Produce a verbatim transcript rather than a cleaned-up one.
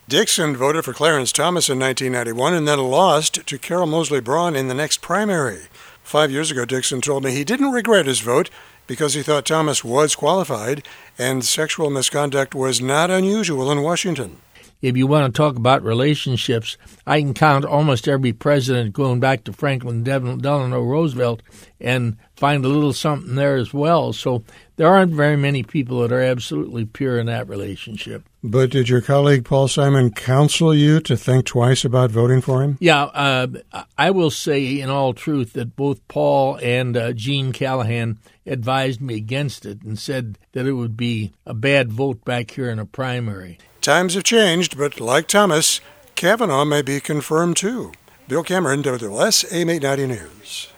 Dixon voted for Clarence Thomas in nineteen ninety-one and then lost to Carol Moseley Braun in the next primary. Five years ago, Dixon told me he didn't regret his vote because he thought Thomas was qualified and sexual misconduct was not unusual in Washington. If you want to talk about relationships, I can count almost every president going back to Franklin Delano Roosevelt and find a little something there as well. So there aren't very many people that are absolutely pure in that relationship. But did your colleague Paul Simon counsel you to think twice about voting for him? Yeah, uh, I will say in all truth that both Paul and uh, Gene Callahan advised me against it and said that it would be a bad vote back here in a primary. Times have changed, but like Thomas, Kavanaugh may be confirmed too. Bill Cameron, W L S, A M eight ninety News.